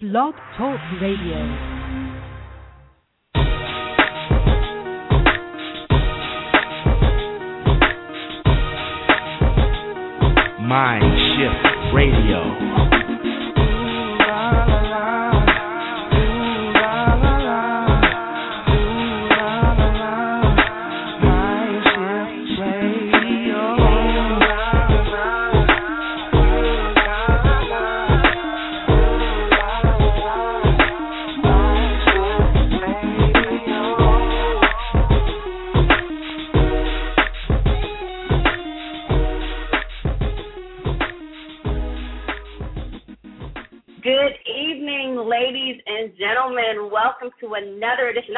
Blog Talk Radio. Mind Shift Radio. Welcome to another edition,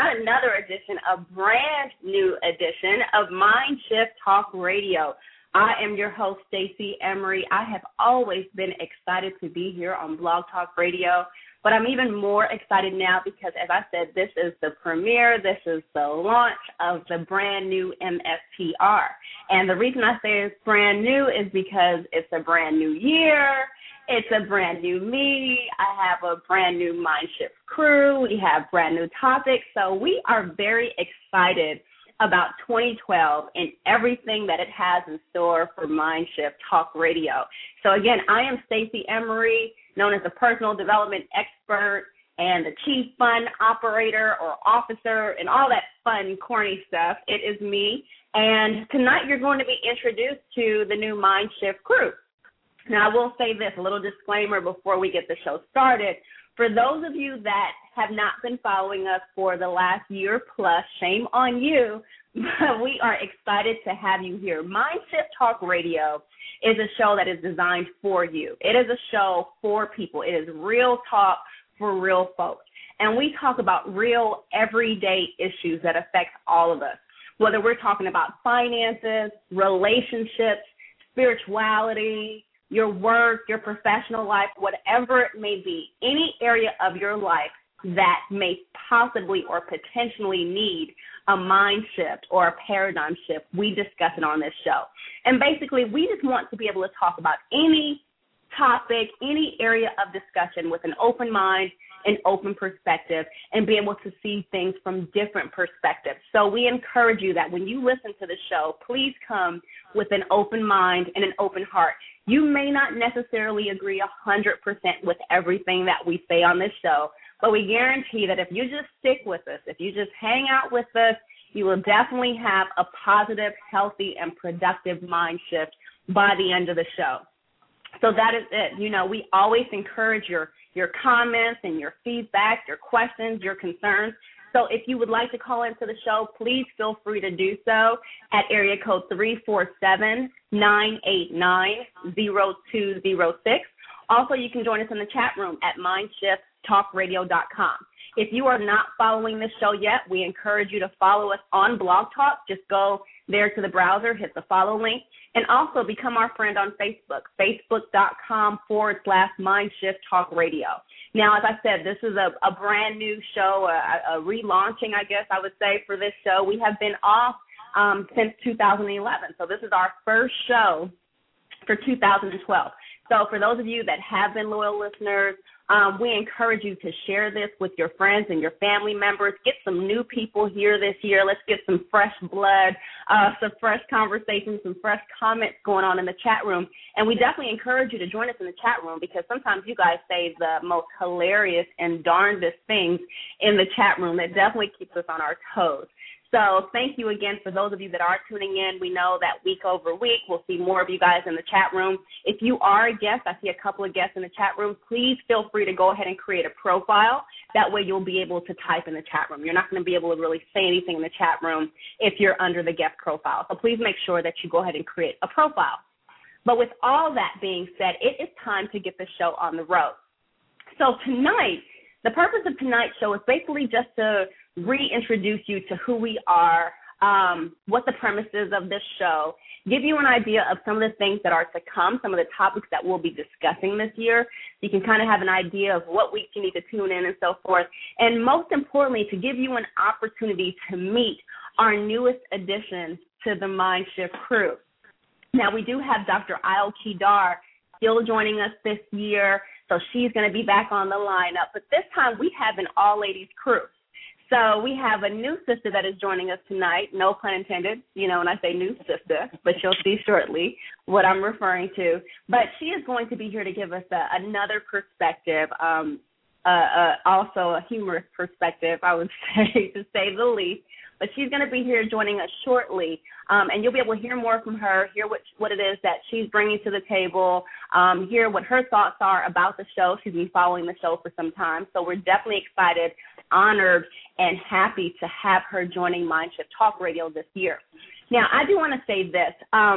a brand new edition of Mind Shift Talk Radio. I am your host, Stacey Emery. I have always been excited to be here on Blog Talk Radio, but I'm even more excited now because, as I said, this is the premiere, this is the launch of the brand new MSTR. And the reason I say it's brand new is because it's a brand new year. It's a brand new me. I have a brand new Mind Shift crew. We have brand new topics. So we are very excited about 2012 and everything that it has in store for Mind Shift Talk Radio. So again, I am Stacey Emery, known as the personal development expert and the chief fun operator or officer and all that fun, corny stuff. It is me. And tonight you're going to be introduced to the new Mind Shift crew. Now, I will say this, a little disclaimer before we get the show started. For those of you that have not been following us for the last year plus, shame on you, but we are excited to have you here. Mind Shift Talk Radio is a show that is designed for you. It is a show for people. It is real talk for real folks. And we talk about real everyday issues that affect all of us, whether we're talking about finances, relationships, spirituality, your work, your professional life, whatever it may be, any area of your life that may possibly or potentially need a mind shift or a paradigm shift, we discuss it on this show. And basically, we just want to be able to talk about any topic, any area of discussion with an open mind, an open perspective, and be able to see things from different perspectives. So we encourage you that when you listen to the show, please come with an open mind and an open heart. You may not necessarily agree 100% with everything that we say on this show, but we guarantee that if you just stick with us, if you just hang out with us, you will definitely have a positive, healthy, and productive mind shift by the end of the show. So that is it. You know, we always encourage your comments and your feedback, your questions, your concerns. So if you would like to call into the show, please feel free to do so at area code 347-989-0206. Also, you can join us in the chat room at mindshifttalkradio.com. If you are not following this show yet, we encourage you to follow us on Blog Talk. Just go there to the browser, hit the follow link, and also become our friend on Facebook, facebook.com/mindshifttalkradio. Now, as I said, this is a brand new show, a relaunching, I guess I would say, for this show. We have been off since 2011, so this is our first show for 2012. So for those of you that have been loyal listeners, we encourage you to share this with your friends and your family members. Get some new people here this year. Let's get some fresh blood, some fresh conversations, some fresh comments going on in the chat room. And we definitely encourage you to join us in the chat room because sometimes you guys say the most hilarious and darndest things in the chat room. That definitely keeps us on our toes. So thank you again for those of you that are tuning in. We know that week over week we'll see more of you guys in the chat room. If you are a guest, I see a couple of guests in the chat room, please feel free to go ahead and create a profile. That way you'll be able to type in the chat room. You're not going to be able to really say anything in the chat room if you're under the guest profile. So please make sure that you go ahead and create a profile. But with all that being said, it is time to get the show on the road. So tonight, the purpose of tonight's show is basically just to reintroduce you to who we are, what the premise is of this show, give you an idea of some of the things that are to come, some of the topics that we'll be discussing this year. So you can kind of have an idea of what week you need to tune in and so forth. And most importantly, to give you an opportunity to meet our newest addition to the Mind Shift crew. Now, we do have Dr. Ayo Kedar still joining us this year. So she's going to be back on the lineup. But this time we have an all-ladies crew. So we have a new sister that is joining us tonight, no pun intended, when I say new sister, but you'll see shortly what I'm referring to. But she is going to be here to give us another perspective, also a humorous perspective, I would say, to say the least. But she's going to be here joining us shortly, and you'll be able to hear more from her, hear what it is that she's bringing to the table, hear what her thoughts are about the show. She's been following the show for some time, so we're definitely excited, honored, and happy to have her joining Mindshift Talk Radio this year. Now, I do want to say this.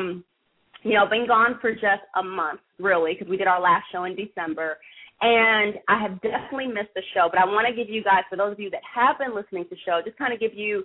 Been gone for just a month, really, because we did our last show in December. And I have definitely missed the show, but I want to give you guys, for those of you that have been listening to the show, just kind of give you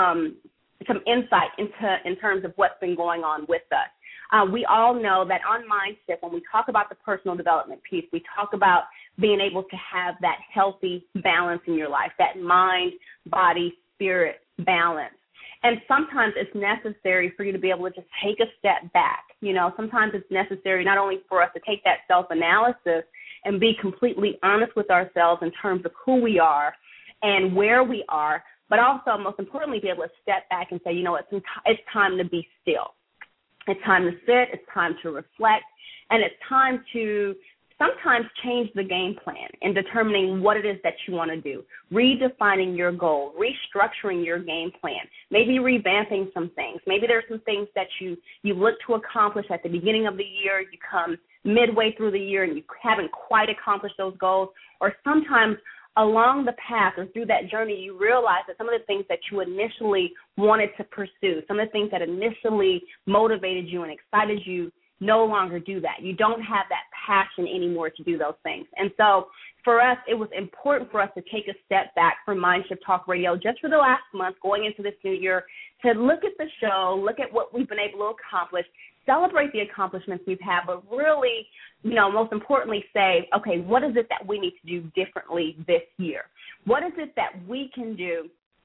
some insight in terms of what's been going on with us. We all know that on Mindshift, when we talk about the personal development piece, we talk about being able to have that healthy balance in your life, that mind, body, spirit balance. And sometimes it's necessary for you to be able to just take a step back. Sometimes it's necessary not only for us to take that self-analysis and be completely honest with ourselves in terms of who we are and where we are, but also, most importantly, be able to step back and say, it's time to be still. It's time to sit. It's time to reflect. And it's time to sometimes change the game plan in determining what it is that you want to do, redefining your goal, restructuring your game plan, maybe revamping some things. Maybe there's some things that you look to accomplish at the beginning of the year. You come midway through the year and you haven't quite accomplished those goals, or sometimes along the path or through that journey, you realize that some of the things that you initially wanted to pursue, some of the things that initially motivated you and excited you, no longer do that. You don't have that passion anymore to do those things. And so for us, it was important for us to take a step back from Mindshift Talk Radio just for the last month, going into this new year, to look at the show, look at what we've been able to accomplish, celebrate the accomplishments we've had, but really, most importantly say, okay, what is it that we need to do differently this year? What is it that we can do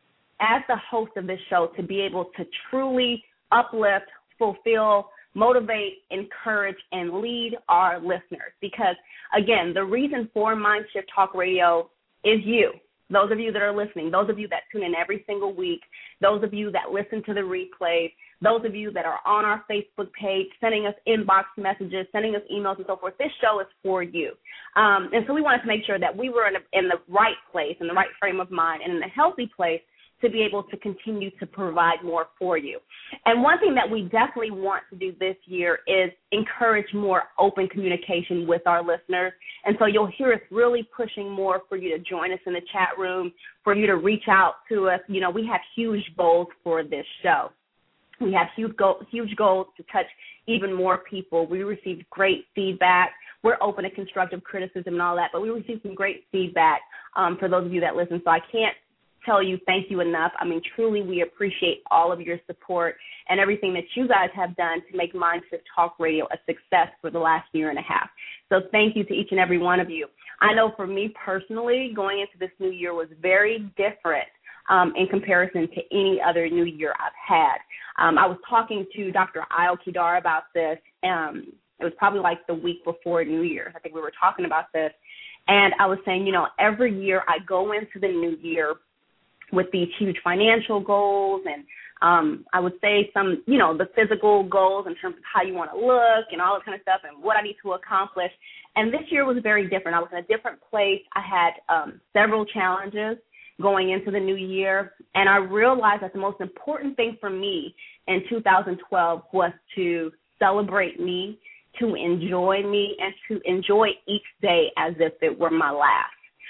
as the host of this show to be able to truly uplift, fulfill, motivate, encourage, and lead our listeners? Because, again, the reason for Mindshift Talk Radio is you. Those of you that are listening, those of you that tune in every single week, those of you that listen to the replays, those of you that are on our Facebook page, sending us inbox messages, sending us emails and so forth, this show is for you. And so we wanted to make sure that we were in the right place, in the right frame of mind, and in a healthy place to be able to continue to provide more for you. And one thing that we definitely want to do this year is encourage more open communication with our listeners. And so you'll hear us really pushing more for you to join us in the chat room, for you to reach out to us. We have huge goals for this show. We have huge goals to touch even more people. We received great feedback. We're open to constructive criticism and all that, but we received some great feedback for those of you that listen. So I can't tell you thank you enough. I mean, truly, we appreciate all of your support and everything that you guys have done to make Mindshift Talk Radio a success for the last year and a half. So thank you to each and every one of you. I know for me personally, going into this new year was very different in comparison to any other new year I've had. I was talking to Dr. Ayo Kidar about this. It was probably like the week before New Year's. I think we were talking about this. And I was saying, every year I go into the new year with these huge financial goals and I would say some, the physical goals in terms of how you want to look and all that kind of stuff and what I need to accomplish. And this year was very different. I was in a different place. I had several challenges going into the new year, and I realized that the most important thing for me in 2012 was to celebrate me, to enjoy me, and to enjoy each day as if it were my last.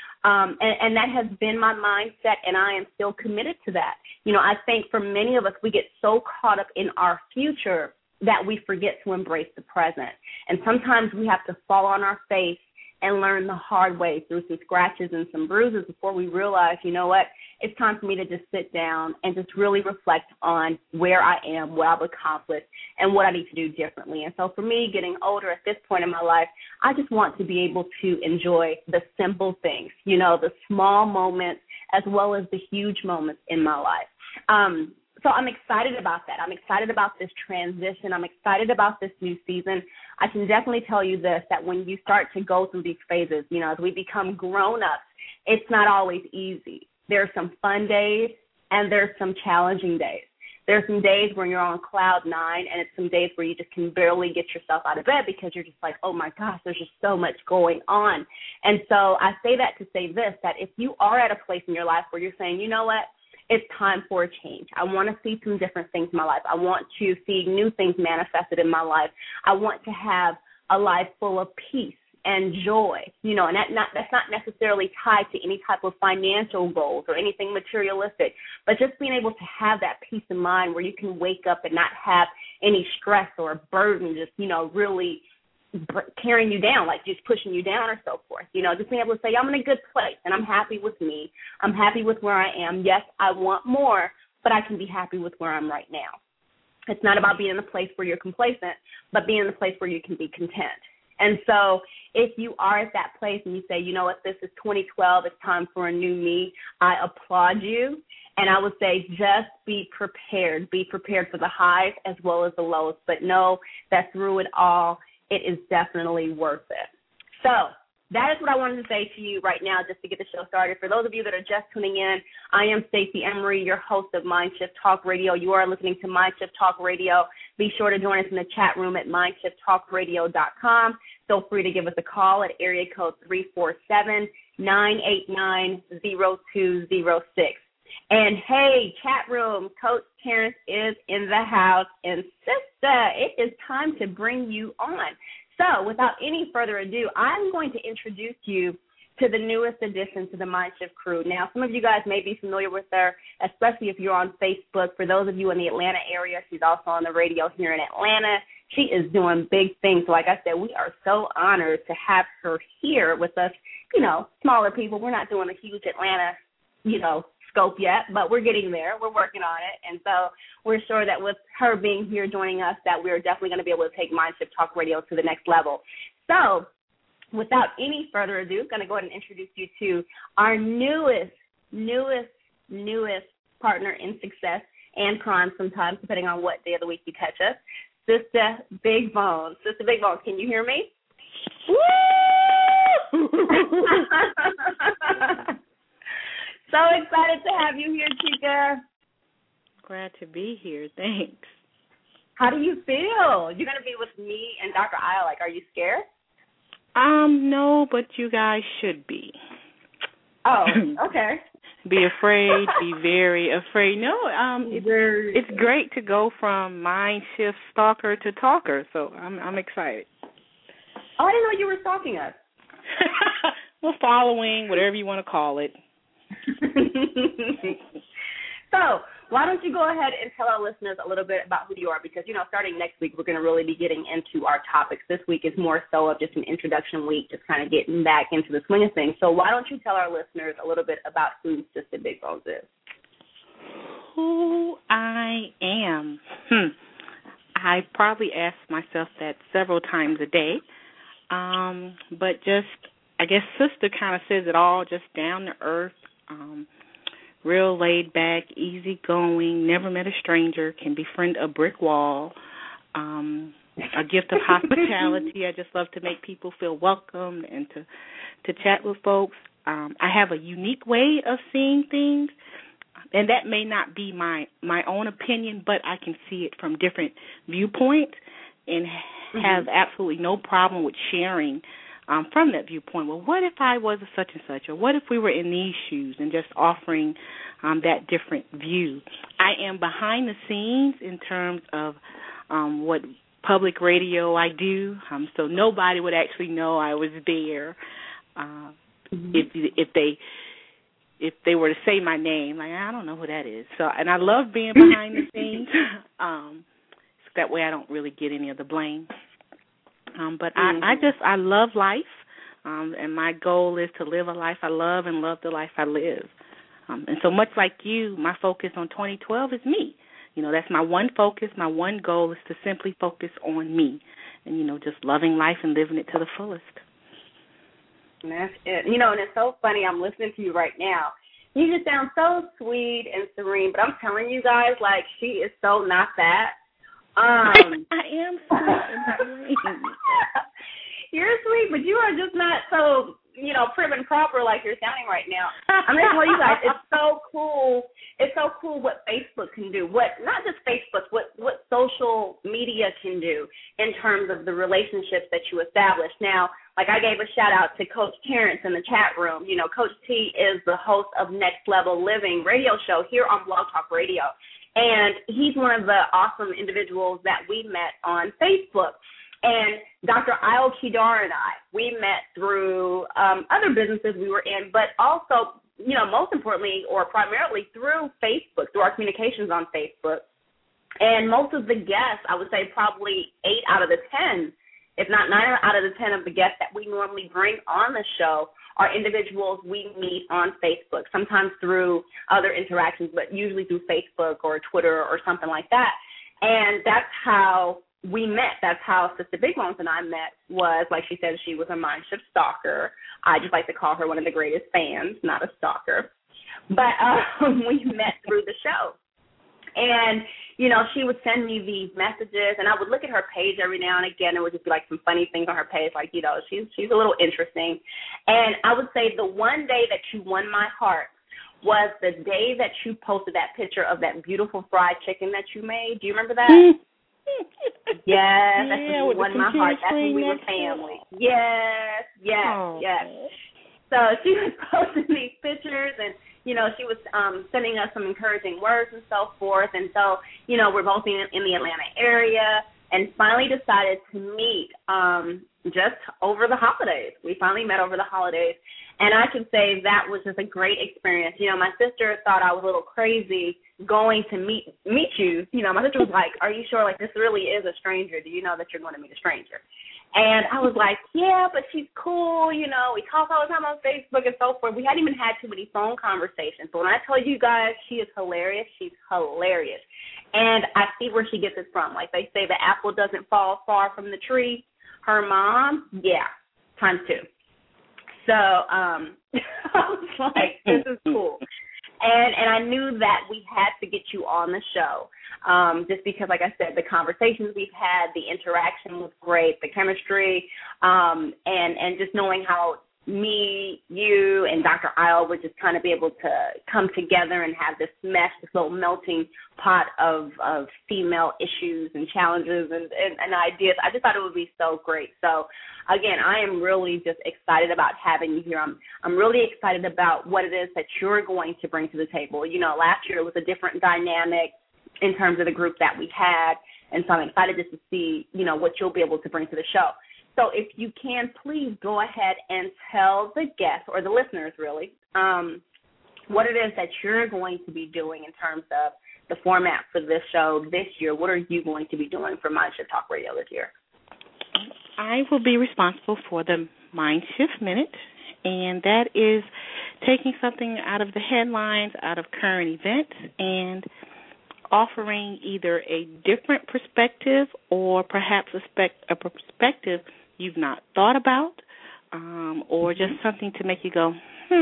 And that has been my mindset, and I am still committed to that. I think for many of us, we get so caught up in our future that we forget to embrace the present. And sometimes we have to fall on our face and learn the hard way through some scratches and some bruises before we realize, it's time for me to just sit down and just really reflect on where I am, what I've accomplished, and what I need to do differently. And so for me, getting older at this point in my life, I just want to be able to enjoy the simple things, the small moments as well as the huge moments in my life. So I'm excited about that. I'm excited about this transition. I'm excited about this new season. I can definitely tell you this, that when you start to go through these phases, you know, as we become grown-ups, it's not always easy. There are some fun days and there's some challenging days. There's some days where you're on cloud nine, and it's some days where you just can barely get yourself out of bed because you're just like, oh, my gosh, there's just so much going on. And so I say that to say this, that if you are at a place in your life where you're saying, you know what, it's time for a change. I want to see some different things in my life. I want to see new things manifested in my life. I want to have a life full of peace and joy, you know, and that's not necessarily tied to any type of financial goals or anything materialistic, but just being able to have that peace of mind where you can wake up and not have any stress or burden just, you know, really carrying you down, like just pushing you down or so forth. You know, just being able to say, I'm in a good place and I'm happy with me. I'm happy with where I am. Yes, I want more, but I can be happy with where I'm right now. It's not about being in a place where you're complacent, but being in a place where you can be content. And so if you are at that place and you say, you know what, this is 2012, it's time for a new me, I applaud you. And I would say just be prepared. Be prepared for the highs as well as the lows, but know that through it all, it is definitely worth it. So that is what I wanted to say to you right now just to get the show started. For those of you that are just tuning in, I am Stacey Emery, your host of Mindshift Talk Radio. You are listening to Mindshift Talk Radio. Be sure to join us in the chat room at MindShiftTalkRadio.com. Feel free to give us a call at area code 347-989-0206. And, hey, chat room, Coach Terrence is in the house. And, sister, it is time to bring you on. So, without any further ado, I'm going to introduce you to the newest addition to the Mindshift crew. Now, some of you guys may be familiar with her, especially if you're on Facebook. For those of you in the Atlanta area, she's also on the radio here in Atlanta. She is doing big things. Like I said, we are so honored to have her here with us. You know, smaller people. We're not doing a huge Atlanta, you know, scope yet, but we're getting there. We're working on it. And so we're sure that with her being here joining us, that we're definitely going to be able to take Mindshift Talk Radio to the next level. So without any further ado, I'm going to go ahead and introduce you to our newest partner in success and crime sometimes, depending on what day of the week you catch us, Sister Big Bones. Sister Big Bones, can you hear me? Woo! So excited to have you here, Chica. Glad to be here. Thanks. How do you feel? You're going to be with me and Dr. Isle. Like, are you scared? No, but you guys should be. Oh, okay. Be afraid. Be very afraid. No, it's great to go from mind shift stalker to talker. So I'm excited. Oh, I didn't know you were stalking us. Well, following, whatever you want to call it. So why don't you go ahead and tell our listeners a little bit about who you are, because, you know, starting next week, we're going to really be getting into our topics. This week is more so of just an introduction week, just kind of getting back into the swing of things. So why don't you tell our listeners a little bit about who Sister Big Bones is? Who I am? I probably ask myself that several times a day, but just, I guess Sister kind of says it all, just down to earth, real laid back, easygoing, never met a stranger, can befriend a brick wall, a gift of hospitality. I just love to make people feel welcome and to chat with folks. I have a unique way of seeing things, and that may not be my own opinion, but I can see it from different viewpoints and have absolutely no problem with sharing from that viewpoint. Well, what if I was a such and such, or what if we were in these shoes, and just offering that different view. I am behind the scenes in terms of what public radio I do, so nobody would actually know I was there if they were to say my name. Like, I don't know who that is. So, and I love being behind the scenes. So that way I don't really get any of the blame. But I love life, and my goal is to live a life I love and love the life I live. And so much like you, my focus on 2012 is me. You know, that's my one focus. My one goal is to simply focus on me and, you know, just loving life and living it to the fullest. And that's it. You know, and it's so funny. I'm listening to you right now, You just sound so sweet and serene, but I'm telling you guys, like, she is so not that. I am sweet and serene. You're sweet, but you are just not so, prim and proper like you're sounding right now. I'm going to tell you guys, it's so cool. It's so cool what Facebook can do. Not just Facebook, what social media can do in terms of the relationships that you establish. Now, like I gave a shout out to Coach Terrence in the chat room. Coach T is the host of Next Level Living radio show here on Blog Talk Radio. And he's one of the awesome individuals that we met on Facebook. And Dr. Ayo Kedar and I, we met through other businesses we were in, but also, most importantly or primarily through Facebook, through our communications on Facebook. And most of the guests, I would say probably 8 out of the 10, if not 9 out of the 10 of the guests that we normally bring on the show are individuals we meet on Facebook, sometimes through other interactions, but usually through Facebook or Twitter or something like that. And that's how we met. That's how Sister Big Bones and I met, was, like she said, she was a Mind Shift stalker. I just like to call her one of the greatest fans, not a stalker. But we met through the show. And, she would send me these messages, and I would look at her page every now and again. It would just be like some funny things on her page, like, she's a little interesting. And I would say the one day that you won my heart was the day that you posted that picture of that beautiful fried chicken that you made. Do you remember that? Yes, that's when you won my heart. That's when we were family. Yes. So she was posting these pictures, and, she was sending us some encouraging words and so forth. And so, we're both in the Atlanta area, and finally decided to meet just over the holidays. We finally met over the holidays. And I can say that was just a great experience. My sister thought I was a little crazy going to meet you. My sister was like, are you sure? Like, this really is a stranger. Do you know that you're going to meet a stranger? And I was like, yeah, but she's cool. We talk all the time on Facebook and so forth. We hadn't even had too many phone conversations. So when I tell you guys she is hilarious, she's hilarious. And I see where she gets it from. Like they say, the apple doesn't fall far from the tree. Her mom, yeah, times 2. So I was like, this is cool. And I knew that we had to get you on the show just because, like I said, the conversations we've had, the interaction was great, the chemistry, and just knowing how me, you, and Dr. Ayo would just kind of be able to come together and have this mesh, this little melting pot of female issues and challenges and ideas. I just thought it would be so great. So, again, I am really just excited about having you here. I'm really excited about what it is that you're going to bring to the table. Last year it was a different dynamic in terms of the group that we had, and so I'm excited just to see, what you'll be able to bring to the show. So if you can, please go ahead and tell the guests, or the listeners really, what it is that you're going to be doing in terms of the format for this show this year. What are you going to be doing for Mind Shift Talk Radio this year? I will be responsible for the Mind Shift Minute, and that is taking something out of the headlines, out of current events, and offering either a different perspective or perhaps a perspective you've not thought about, or just something to make you go,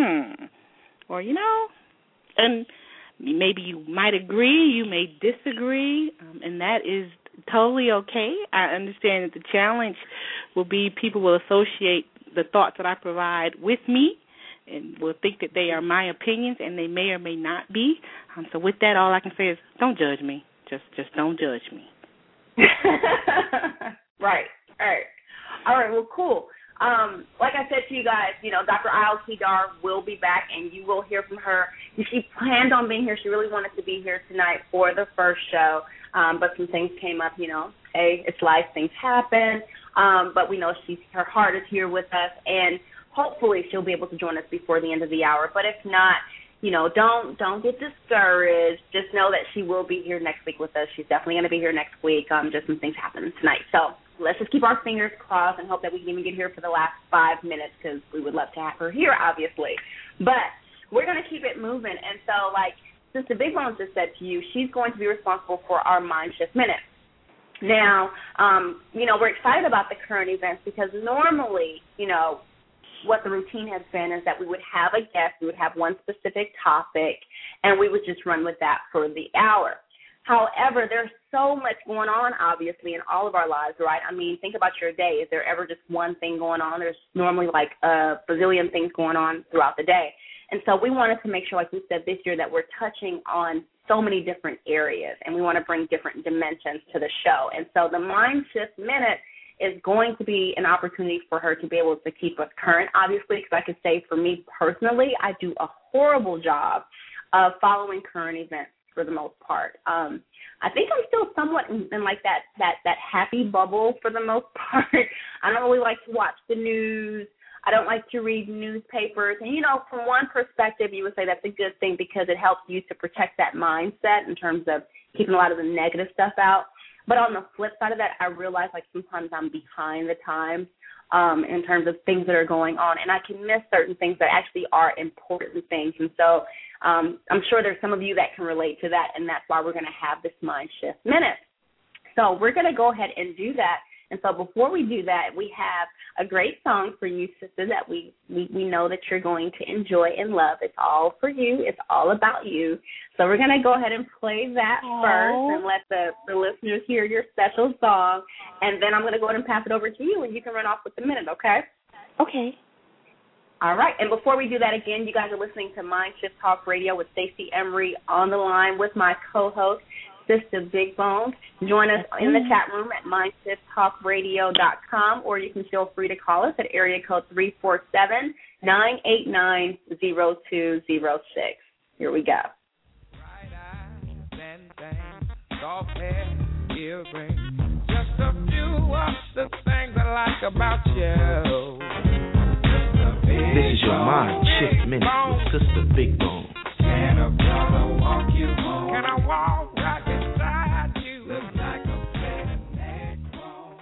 or, and maybe you might agree, you may disagree, and that is totally okay. I understand that the challenge will be people will associate the thoughts that I provide with me and will think that they are my opinions, and they may or may not be. So with that, all I can say is don't judge me. Just don't judge me. Right. All right, well, cool. Like I said to you guys, Dr. Ayo Kedar will be back, and you will hear from her. She planned on being here. She really wanted to be here tonight for the first show, but some things came up, Hey, it's life. Things happen. But we know her heart is here with us, and hopefully she'll be able to join us before the end of the hour. But if not, don't get discouraged. Just know that she will be here next week with us. She's definitely going to be here next week. Just some things happening tonight. So let's just keep our fingers crossed and hope that we can even get here for the last 5 minutes, because we would love to have her here, obviously. But we're going to keep it moving. And so, like Sister Big Bones just said to you, she's going to be responsible for our Mind Shift Minute. Now, we're excited about the current events because normally, what the routine has been is that we would have a guest, we would have one specific topic, and we would just run with that for the hour. However, there's so much going on, obviously, in all of our lives, right? I mean, think about your day. Is there ever just one thing going on? There's normally like a bazillion things going on throughout the day. And so we wanted to make sure, like we said this year, that we're touching on so many different areas, and we want to bring different dimensions to the show. And so the Mind Shift Minute is going to be an opportunity for her to be able to keep us current, obviously, because I could say for me personally, I do a horrible job of following current events for the most part. I think I'm still somewhat in like that happy bubble for the most part. I don't really like to watch the news. I don't like to read newspapers. And, you know, from one perspective, you would say that's a good thing because it helps you to protect that mindset in terms of keeping a lot of the negative stuff out. But on the flip side of that, I realize, like, sometimes I'm behind the times in terms of things that are going on, and I can miss certain things that actually are important things. And so I'm sure there's some of you that can relate to that, and that's why we're going to have this Mind Shift Minute. So we're going to go ahead and do that. And so before we do that, we have a great song for you, sister, that we know that you're going to enjoy and love. It's all for you. It's all about you. So we're going to go ahead and play that first and let the listeners hear your special song. And then I'm going to go ahead and pass it over to you, and you can run off with the minute, okay? Okay. All right. And before we do that, again, you guys are listening to Mind Shift Talk Radio with Stacey Emery on the line with my co-host, Sister Big Bones. Join us in the chat room at MindShiftTalkRadio.com, or you can feel free to call us at area code 347-989-0206. Here we go. Bright eyes and things, soft hair, earrings, just a few of the things I like about you. This is your Mind Shift Minute with Sister Big Bone. Can a brother walk you home? Can I walk right beside you? Looks like a better neck bone.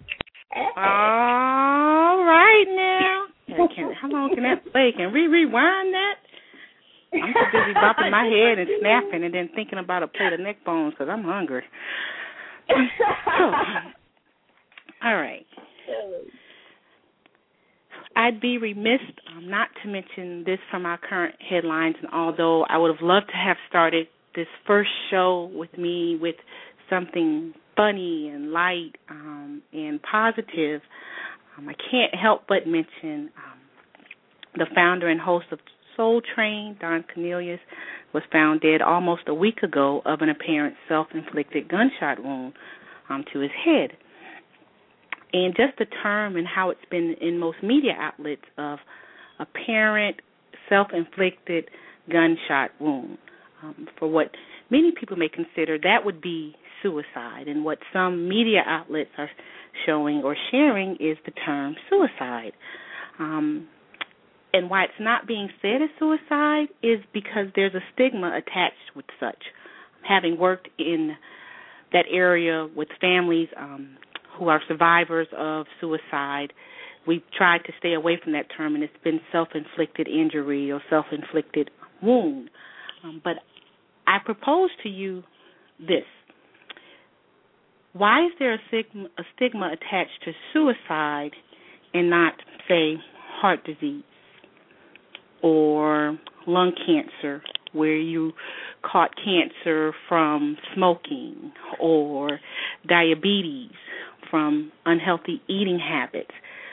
All right now. How long can that play? Can we rewind that? I'm so busy bopping my head and snapping and then thinking about a plate of neck bones because I'm hungry. All right. I'd be remiss not to mention this from our current headlines, and although I would have loved to have started this first show with me with something funny and light and positive, I can't help but mention the founder and host of Soul Train, Don Cornelius, was found dead almost a week ago of an apparent self-inflicted gunshot wound to his head. And just the term and how it's been in most media outlets of apparent self-inflicted gunshot wound. For what many people may consider, that would be suicide. And what some media outlets are showing or sharing is the term suicide. And why it's not being said as suicide is because there's a stigma attached with such. Having worked in that area with families who are survivors of suicide, we've tried to stay away from that term, and it's been self-inflicted injury or self-inflicted wound. But I propose to you this. Why is there a stigma attached to suicide and not, say, heart disease or lung cancer, where you caught cancer from smoking, or diabetes from unhealthy eating habits?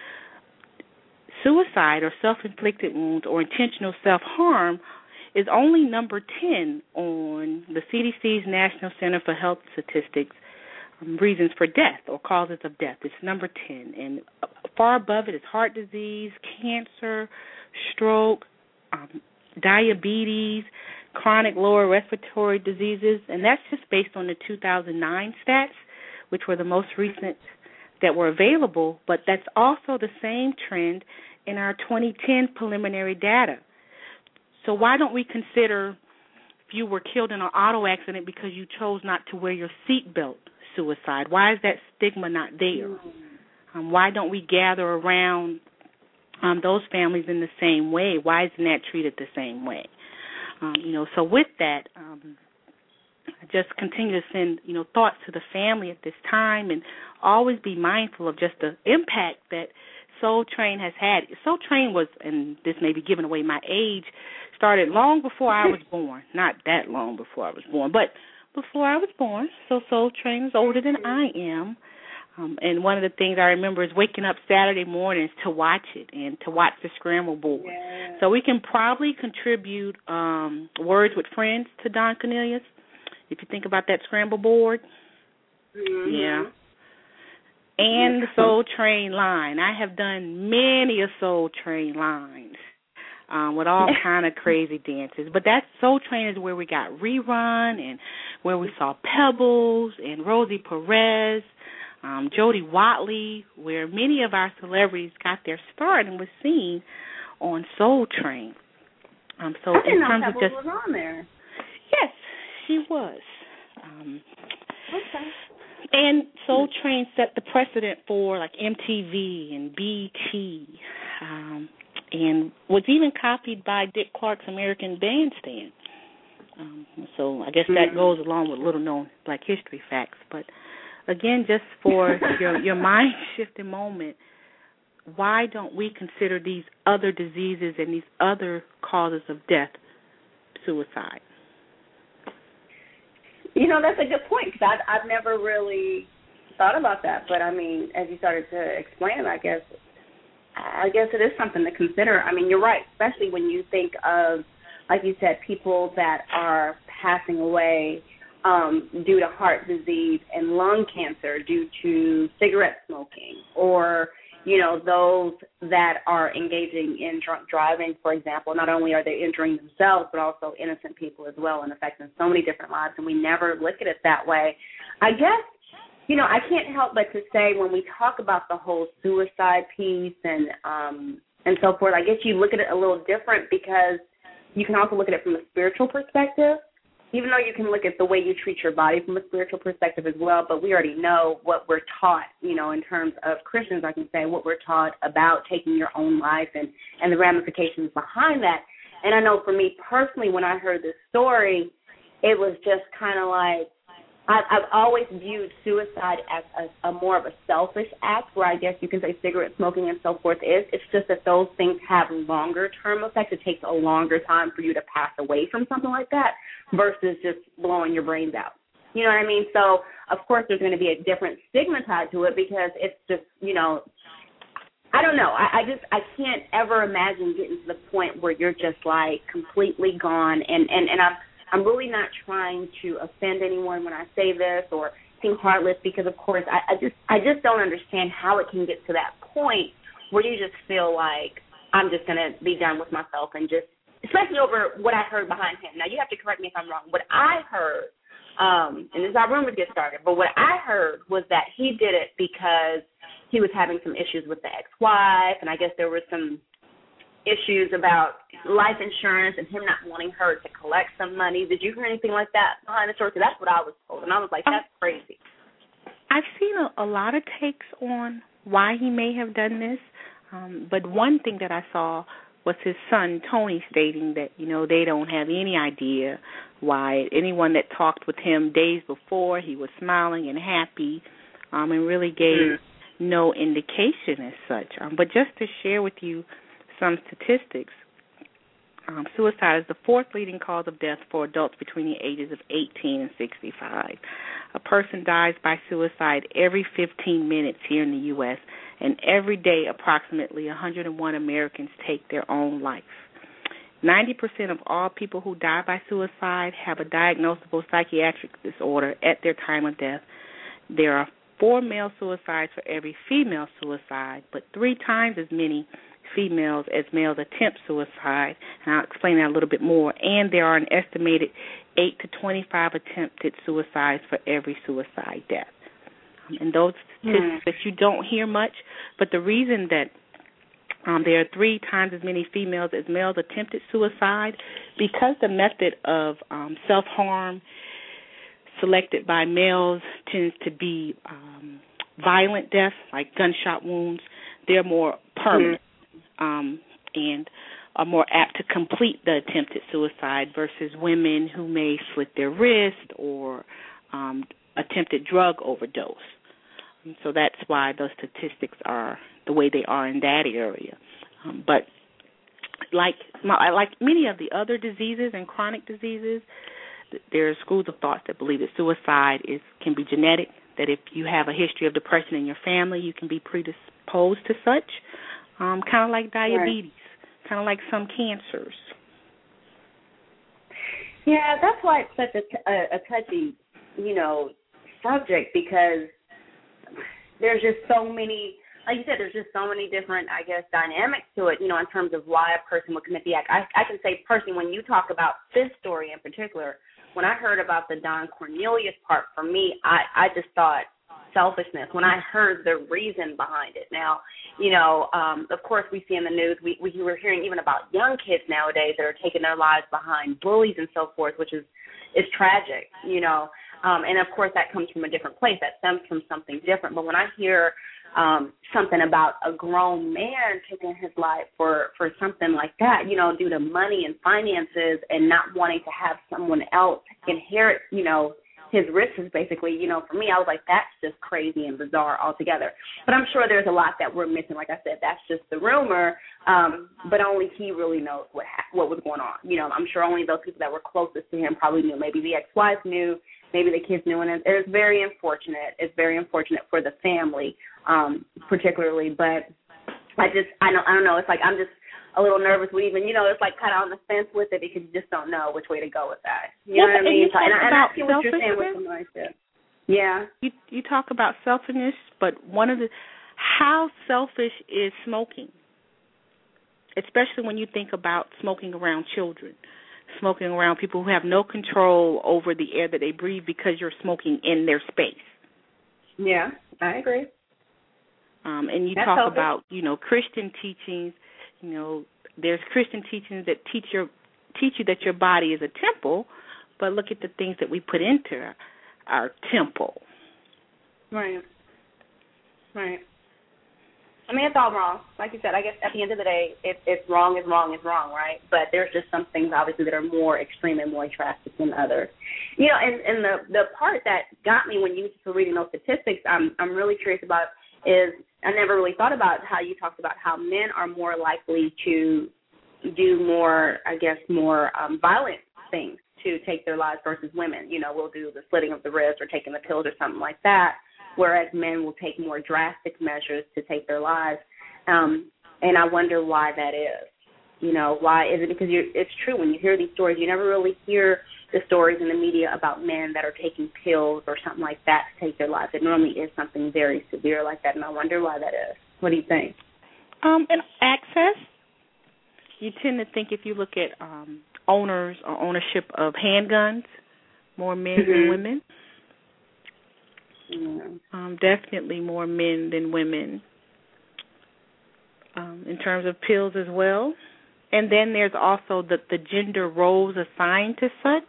Suicide or self-inflicted wounds or intentional self-harm is only number 10 on the CDC's National Center for Health Statistics reasons for death or causes of death. It's number 10. And far above it is heart disease, cancer, stroke, diabetes, chronic lower respiratory diseases, and that's just based on the 2009 stats, which were the most recent that were available, but that's also the same trend in our 2010 preliminary data. So why don't we consider if you were killed in an auto accident because you chose not to wear your seatbelt suicide? Why is that stigma not there? Why don't we gather around those families in the same way? Why isn't that treated the same way? So with that, I just continue to send, thoughts to the family at this time, and always be mindful of just the impact that Soul Train has had. Soul Train was, and this may be giving away my age, started long before I was born. Not that long before I was born, but before I was born. So Soul Train is older than I am. And one of the things I remember is waking up Saturday mornings to watch it and to watch the scramble board. Yeah. So we can probably contribute Words with Friends to Don Cornelius, if you think about that scramble board. Mm-hmm. Yeah. And the Soul Train line. I have done many a Soul Train lines with all kind of crazy dances. But that Soul Train is where we got Rerun and where we saw Pebbles and Rosie Perez, Jody Watley, where many of our celebrities got their start and was seen on Soul Train. So I didn't in know terms Pebbles of just was on there. yes, she was. Okay. And Soul Train set the precedent for like MTV and BET, and was even copied by Dick Clark's American Bandstand. So I guess that goes along with little known Black history facts. But again, just for your mind shifting moment, why don't we consider these other diseases and these other causes of death suicide? You know, that's a good point, because I've never really thought about that. But, I mean, as you started to explain, I guess it is something to consider. I mean, you're right, especially when you think of, like you said, people that are passing away due to heart disease and lung cancer due to cigarette smoking, or, you know, those that are engaging in drunk driving, for example. Not only are they injuring themselves, but also innocent people as well, and affecting so many different lives, and we never look at it that way. I guess, you know, I can't help but to say, when we talk about the whole suicide piece and so forth, I guess you look at it a little different, because you can also look at it from a spiritual perspective, even though you can look at the way you treat your body from a spiritual perspective as well. But we already know what we're taught, you know, in terms of Christians, I can say, what we're taught about taking your own life and the ramifications behind that. And I know for me personally, when I heard this story, it was just kind of like, I've always viewed suicide as a more of a selfish act, where I guess you can say cigarette smoking and so forth is. It's just that those things have longer-term effects. It takes a longer time for you to pass away from something like that versus just blowing your brains out. You know what I mean? So, of course, there's going to be a different stigma tied to it, because it's just, you know, I don't know. I can't ever imagine getting to the point where you're just, like, completely gone. And I'm really not trying to offend anyone when I say this or seem heartless, because, of course, I just don't understand how it can get to that point where you just feel like I'm just going to be done with myself, and just, especially over what I heard behind him. Now, you have to correct me if I'm wrong. What I heard, and this is how rumors get started, but what I heard was that he did it because he was having some issues with the ex-wife, and I guess there were some issues about life insurance and him not wanting her to collect some money. Did you hear anything like that behind the story? Because that's what I was told, and I was like, that's crazy. I've seen a lot of takes on why he may have done this, but one thing that I saw was his son, Tony, stating that, you know, they don't have any idea why. Anyone that talked with him days before, he was smiling and happy, and really gave no indication as such. But just to share with you some statistics, suicide is the fourth leading cause of death for adults between the ages of 18 and 65. A person dies by suicide every 15 minutes here in the U.S., and every day approximately 101 Americans take their own life. 90% of all people who die by suicide have a diagnosable psychiatric disorder at their time of death. There are 4 male suicides for every female suicide, but 3 times as many females as males attempt suicide, and I'll explain that a little bit more. And there are an estimated 8 to 25 attempted suicides for every suicide death. And those statistics that you don't hear much, but the reason that there are 3 times as many females as males attempted suicide, because the method of self-harm selected by males tends to be violent deaths, like gunshot wounds. They're more permanent. And are more apt to complete the attempted suicide versus women who may slit their wrist or attempted drug overdose. And so that's why those statistics are the way they are in that area. But like many of the other diseases and chronic diseases, there are schools of thought that believe that suicide can be genetic, that if you have a history of depression in your family, you can be predisposed to such, kind of like diabetes, kind of like some cancers. Yeah, that's why it's such a touchy, subject, because there's just so many, like you said, there's just so many different, I guess, dynamics to it, in terms of why a person would commit the act. I can say personally, when you talk about this story in particular, when I heard about the Don Cornelius part, for me, I just thought selfishness when I heard the reason behind it. Now, of course, we see in the news, we were hearing even about young kids nowadays that are taking their lives behind bullies and so forth, which is tragic, and of course that comes from a different place. That stems from something different. But when I hear something about a grown man taking his life for something like that, due to money and finances and not wanting to have someone else inherit, his risks, basically, for me, I was like, that's just crazy and bizarre altogether. But I'm sure there's a lot that we're missing. Like I said, that's just the rumor, but only he really knows what was going on. I'm sure only those people that were closest to him probably knew. Maybe the ex-wife knew, maybe the kids knew, and it's very unfortunate. It's very unfortunate for the family, particularly. But I don't know. It's like I'm just a little nervous with even, it's like kind of on the fence with it because you just don't know which way to go with that. You know what I mean? And I see what you're saying with the mindset. Yeah. You talk about selfishness, but how selfish is smoking? Especially when you think about smoking around children, smoking around people who have no control over the air that they breathe because you're smoking in their space. Yeah, I agree. And you talk about, Christian teachings. There's Christian teachings that teach you that your body is a temple, but look at the things that we put into our temple. Right. I mean, it's all wrong. Like you said, I guess at the end of the day, it's wrong is wrong is wrong, right? But there's just some things, obviously, that are more extreme and more drastic than others. And the part that got me when you were reading those statistics, I'm really curious about is I never really thought about how you talked about how men are more likely to do more, violent things to take their lives versus women. We'll do the slitting of the wrist or taking the pills or something like that, whereas men will take more drastic measures to take their lives. And I wonder why that is. Why is it? Because it's true. When you hear these stories, you never really hear the stories in the media about men that are taking pills or something like that to take their lives. It normally is something very severe like that, and I wonder why that is. What do you think? And access. You tend to think if you look at owners or ownership of handguns, more men than women. Yeah. Definitely more men than women in terms of pills as well. And then there's also the gender roles assigned to such.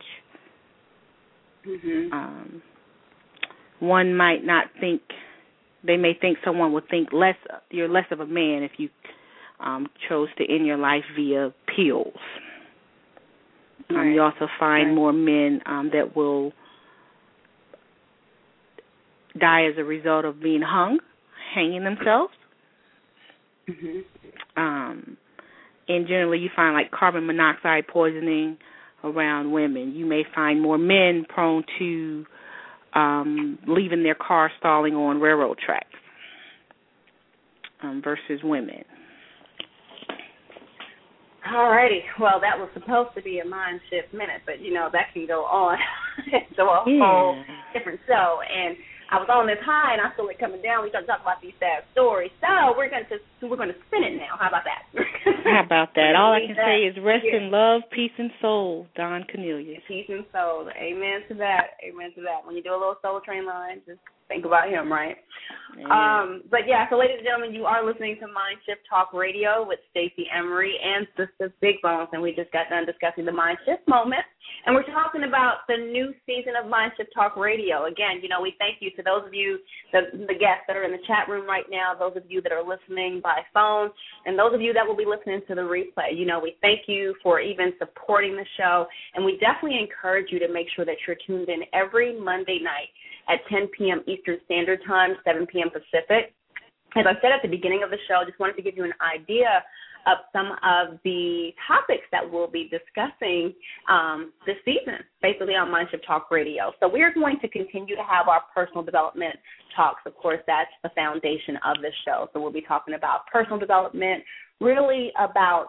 Mm-hmm. One might not think, they may think someone would think you're less of a man if you chose to end your life via pills. Right. You also find more men that will die as a result of being hanging themselves. Mm-hmm. And generally you find like carbon monoxide poisoning around women. You may find more men prone to leaving their car stalling on railroad tracks versus women. All righty. Well, that was supposed to be a Mind Shift Minute, but, that can go on to a whole different show. And I was on this high, and I feel it coming down. We started talking about these sad stories. So we're going to spin it now. How about that? How about that? All I can say is rest in love, peace, and soul, Don Cornelius. Peace and soul. Amen to that. Amen to that. When you do a little Soul Train line, just think about him, right? But, yeah, so ladies and gentlemen, you are listening to Mind Shift Talk Radio with Stacey Emery and Sister Big Bones, and we just got done discussing the Mind Shift moment. And we're talking about the new season of Mind Shift Talk Radio. Again, we thank you to those of you, the guests that are in the chat room right now, those of you that are listening by phone, and those of you that will be listening to the replay. We thank you for even supporting the show, and we definitely encourage you to make sure that you're tuned in every Monday night at 10 p.m. Eastern Standard Time, 7 p.m. Pacific. as I said at the beginning of the show, I just wanted to give you an idea of some of the topics that we'll be discussing this season, basically on Mindshift Talk Radio. So we're going to continue to have our personal development talks. Of course, that's the foundation of this show. So we'll be talking about personal development, really about,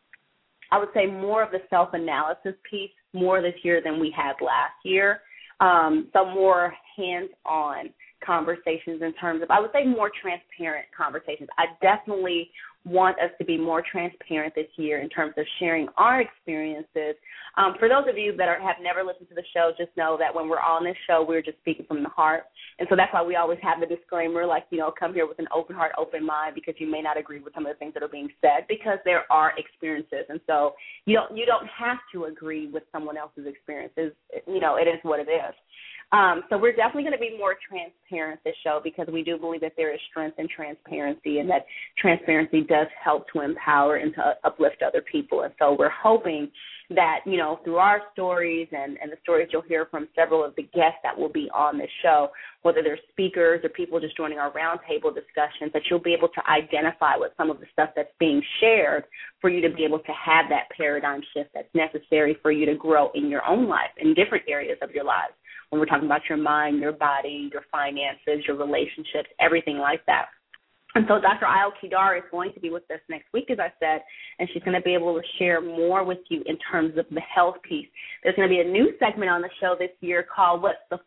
I would say, more of the self-analysis piece more this year than we had last year. Some more hands-on conversations in terms of, I would say, more transparent conversations. I definitely want us to be more transparent this year in terms of sharing our experiences. For those of you that have never listened to the show, just know that when we're on this show, we're just speaking from the heart. And so that's why we always have the disclaimer, like, come here with an open heart, open mind, because you may not agree with some of the things that are being said, because there are experiences. And so you don't have to agree with someone else's experiences. It is what it is. So we're definitely going to be more transparent this show, because we do believe that there is strength in transparency, and that transparency does help to empower and to uplift other people. And so we're hoping that, through our stories and the stories you'll hear from several of the guests that will be on this show, whether they're speakers or people just joining our roundtable discussions, that you'll be able to identify with some of the stuff that's being shared for you to be able to have that paradigm shift that's necessary for you to grow in your own life, in different areas of your lives. When we're talking about your mind, your body, your finances, your relationships, everything like that. And so Dr. Ayel Kedar is going to be with us next week, as I said, and she's going to be able to share more with you in terms of the health piece. There's going to be a new segment on the show this year called What's the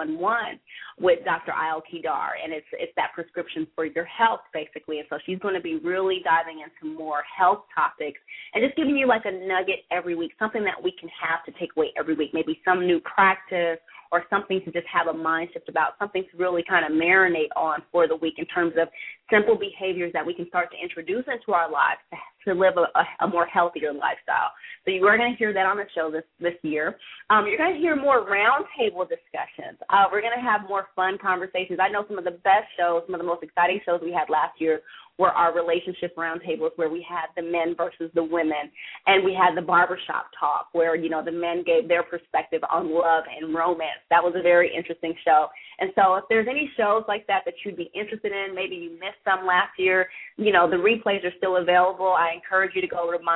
411 with Dr. Ayel Kedar, and it's that prescription for your health, basically. And so she's going to be really diving into more health topics and just giving you like a nugget every week, something that we can have to take away every week, maybe some new practice or something to just have a mind shift about, something to really kind of marinate on for the week in terms of simple behaviors that we can start to introduce into our lives to live a more healthier lifestyle. So you are going to hear that on the show this year. You're going to hear more roundtable discussions. We're going to have more fun conversations. I know some of the best shows, some of the most exciting shows we had last year were our relationship roundtables, where we had the men versus the women, and we had the barbershop talk where, the men gave their perspective on love and romance. That was a very interesting show. And so if there's any shows like that you'd be interested in, maybe you missed some last year, the replays are still available. I encourage you to go to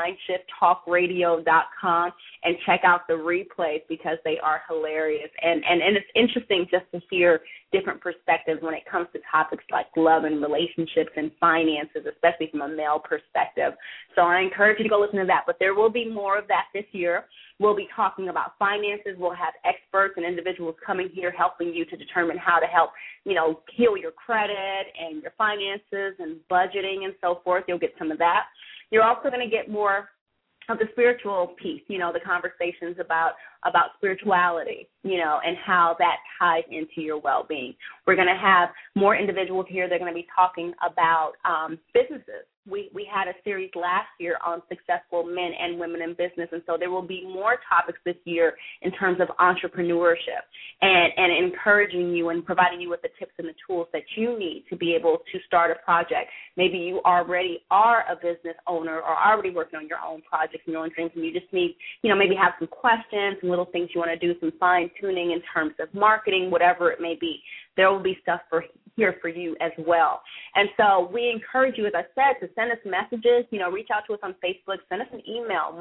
MindShiftTalkRadio.com and check out the replays, because they are hilarious. And it's interesting just to hear different perspectives when it comes to topics like love and relationships and finances, especially from a male perspective. So I encourage you to go listen to that. But there will be more of that this year. We'll be talking about finances. We'll have experts and individuals coming here helping you to determine how to help, heal your credit and your finances and budgeting and so forth. You'll get some of that. You're also going to get more of the spiritual piece, the conversations about spirituality, and how that ties into your well-being. We're going to have more individuals here. They're going to be talking about businesses. We had a series last year on successful men and women in business, and so there will be more topics this year in terms of entrepreneurship and encouraging you and providing you with the tips and the tools that you need to be able to start a project. Maybe you already are a business owner or already working on your own projects and your own dreams, and you just need, maybe have some questions, some little things you want to do, some fine-tuning in terms of marketing, whatever it may be. There will be stuff here for you as well. And so we encourage you, as I said, to send us messages, reach out to us on Facebook, send us an email,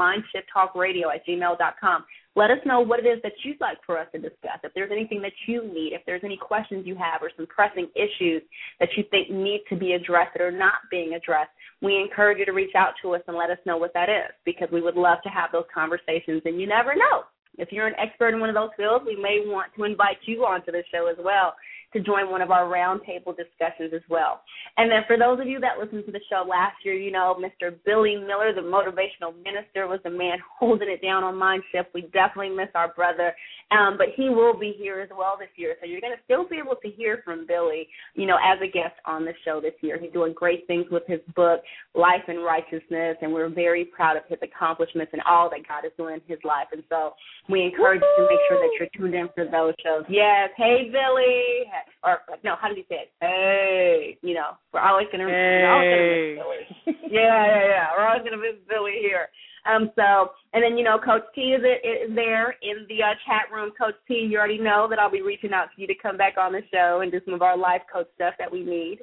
mindShiftTalkRadio@gmail.com. Let us know what it is that you'd like for us to discuss. If there's anything that you need, if there's any questions you have or some pressing issues that you think need to be addressed that are not being addressed, we encourage you to reach out to us and let us know what that is, because we would love to have those conversations. And you never know. If you're an expert in one of those fields, we may want to invite you onto the show as well to join one of our roundtable discussions as well. And then for those of you that listened to the show last year, Mr. Billy Miller, the motivational minister, was the man holding it down on Mindshift. We definitely miss our brother, but he will be here as well this year. So you're going to still be able to hear from Billy, as a guest on the show this year. He's doing great things with his book, Life and Righteousness, and we're very proud of his accomplishments and all that God is doing in his life. And so we encourage you to make sure that you're tuned in for those shows. Yes, hey, Billy. Or, no, how did he say it? Hey, we're always going to miss Billy. Yeah. We're always going to miss Billy here. And then, Coach T is there in the chat room. Coach T, you already know that I'll be reaching out to you to come back on the show and do some of our life coach stuff that we need.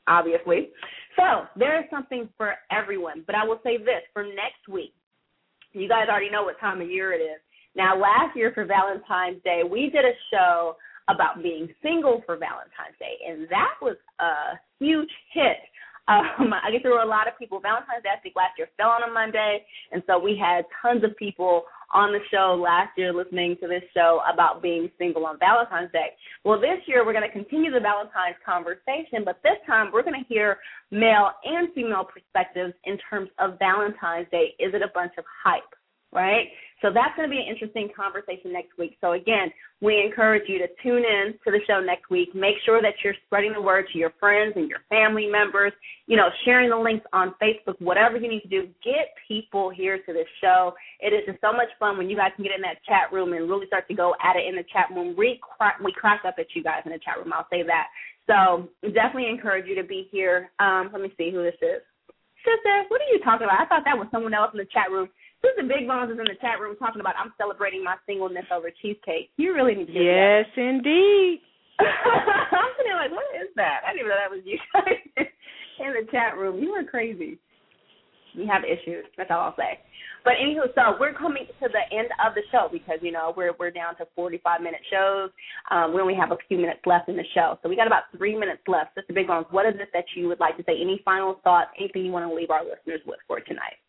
obviously. So there is something for everyone. But I will say this, for next week, you guys already know what time of year it is. Now, last year for Valentine's Day, we did a show about being single for Valentine's Day, and that was a huge hit. I guess there were a lot of people. Valentine's Day, I think, last year fell on a Monday, and so we had tons of people on the show last year listening to this show about being single on Valentine's Day. Well, this year we're going to continue the Valentine's conversation, but this time we're going to hear male and female perspectives in terms of Valentine's Day. Is it a bunch of hype, right? So that's going to be an interesting conversation next week. So, again, we encourage you to tune in to the show next week. Make sure that you're spreading the word to your friends and your family members, sharing the links on Facebook, whatever you need to do. Get people here to this show. It is just so much fun when you guys can get in that chat room and really start to go at it in the chat room. We crack up at you guys in the chat room. I'll say that. So definitely encourage you to be here. Let me see who this is. Sister, what are you talking about? I thought that was someone else in the chat room. Sister Big Bones is in the chat room talking about I'm celebrating my singleness over cheesecake. You really need to do that. Yes, indeed. I'm sitting like, what is that? I didn't even know that was you in the chat room. You are crazy. You have issues. That's all I'll say. But anywho, so we're coming to the end of the show because, we're down to 45-minute shows. We only have a few minutes left in the show. So we got about 3 minutes left. Sister Big Bones, what is it that you would like to say? Any final thoughts, anything you want to leave our listeners with for tonight?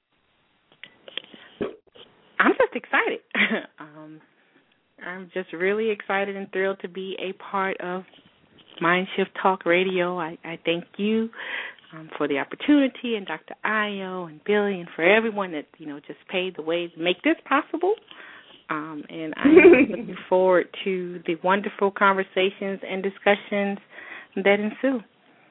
I'm just excited. I'm just really excited and thrilled to be a part of Mindshift Talk Radio. I thank you for the opportunity, and Dr. Ayo and Billy, and for everyone that just paid the way to make this possible. And I'm looking forward to the wonderful conversations and discussions that ensue.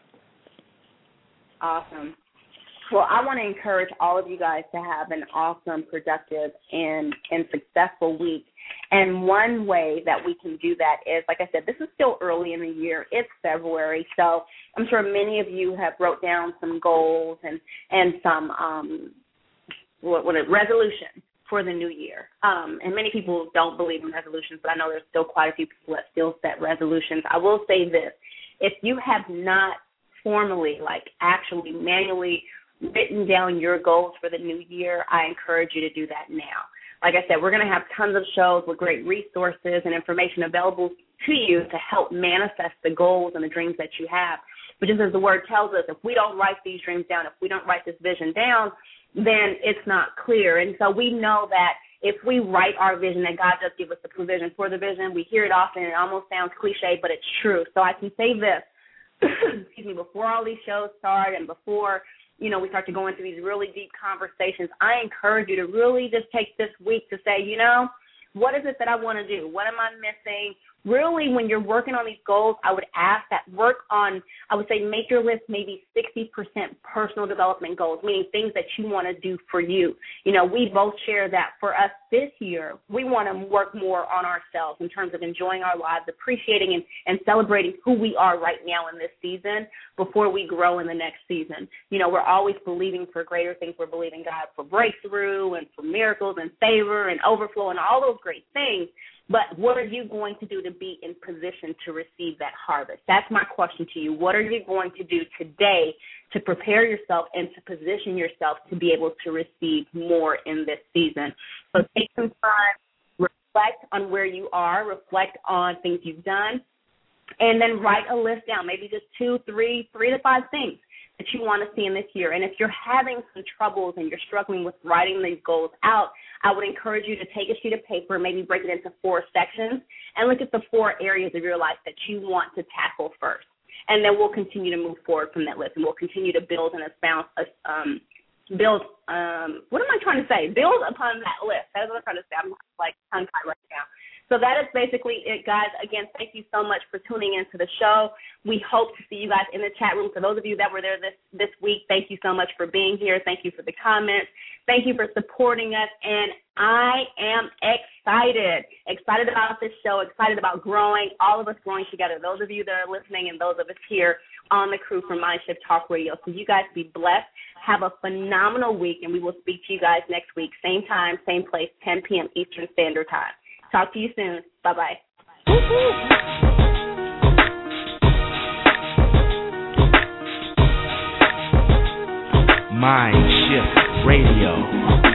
Awesome. Well, I want to encourage all of you guys to have an awesome, productive, and successful week. And one way that we can do that is, like I said, this is still early in the year. It's February, so I'm sure many of you have wrote down some goals and some resolutions for the new year. And many people don't believe in resolutions, but I know there's still quite a few people that still set resolutions. I will say this. If you have not formally, actually manually written down your goals for the new year, I encourage you to do that now. Like I said, we're going to have tons of shows with great resources and information available to you to help manifest the goals and the dreams that you have. But just as the word tells us, if we don't write these dreams down, if we don't write this vision down, then it's not clear. And so we know that if we write our vision, that God does give us the provision for the vision. We hear it often, and it almost sounds cliche, but it's true. So I can say this, excuse me, before all these shows start and before we start to go into these really deep conversations, I encourage you to really just take this week to say, what is it that I want to do? What am I missing? Really, when you're working on these goals, I would ask that make your list maybe 60% personal development goals, meaning things that you want to do for you. We both share that for us this year, we want to work more on ourselves in terms of enjoying our lives, appreciating and celebrating who we are right now in this season before we grow in the next season. We're always believing for greater things. We're believing God for breakthrough and for miracles and favor and overflow and all those great things. But what are you going to do to be in position to receive that harvest? That's my question to you. What are you going to do today to prepare yourself and to position yourself to be able to receive more in this season? So take some time, reflect on where you are, reflect on things you've done, and then write a list down, maybe just 3 to 5 things that you want to see in this year. And if you're having some troubles and you're struggling with writing these goals out, I would encourage you to take a sheet of paper, maybe break it into 4 sections, and look at the 4 areas of your life that you want to tackle first. And then we'll continue to move forward from that list, and we'll continue to build and build upon that list. That is what I'm trying to say. I'm tongue-tied right now. So that is basically it, guys. Again, thank you so much for tuning into the show. We hope to see you guys in the chat room. For those of you that were there this week, thank you so much for being here. Thank you for the comments. Thank you for supporting us. And I am excited about this show, excited about growing, all of us growing together, those of you that are listening and those of us here on the crew from Mindshift Talk Radio. So you guys be blessed. Have a phenomenal week, and we will speak to you guys next week, same time, same place, 10 p.m. Eastern Standard Time. Talk to you soon. Bye-bye. Woo-hoo. Mind Shift Radio.